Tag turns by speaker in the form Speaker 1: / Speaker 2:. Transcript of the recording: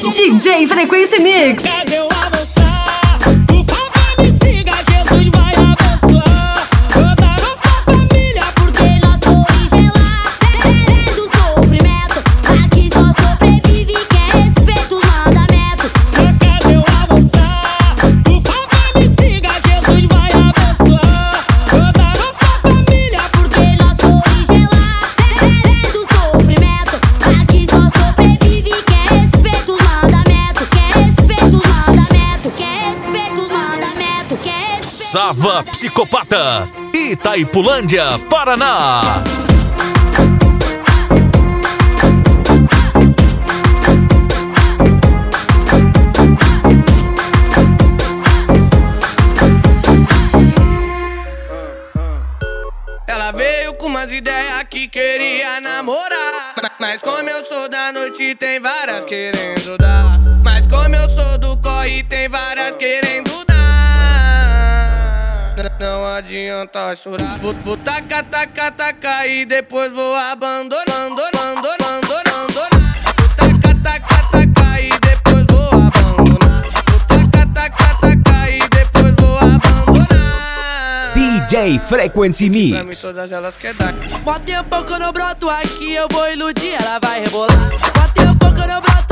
Speaker 1: DJ Frequency Mix.
Speaker 2: Quer eu avançar? Por favor me siga, Jesus vai abençoar toda a nossa família.
Speaker 3: Porque nossa origem lá é do sofrimento. Aqui só sobrevive quem respeita os mandamentos.
Speaker 2: Só quer eu avançar? Por favor me siga, Jesus vai abençoar toda a nossa família.
Speaker 3: Porque nossa origem lá é do sofrimento. Aqui só sobrevive quem respeita os mandamentos. Quem respeita os mandamentos. Quem respeita os mandamentos. Quem respeita os
Speaker 4: Sava Psicopata, Itaipulândia, Paraná.
Speaker 5: Ela veio com umas ideias que queria namorar. Mas como eu sou da noite, tem várias querendo dar. Mas como eu sou do corre, tem várias querendo dar. Não adianta chorar. Vou tacar, tacar, tacar e depois vou abandonando. Vou tacar, tacar, tacar e depois vou abandonar. Vou tacar, tacar, tacar e depois vou abandonar.
Speaker 6: DJ Frequency
Speaker 5: Pra mim
Speaker 6: Mix.
Speaker 5: todas elas quer dar.
Speaker 2: Mó tempo que eu não broto aqui, eu vou iludir, ela vai rebolar. Mó tempo que eu não broto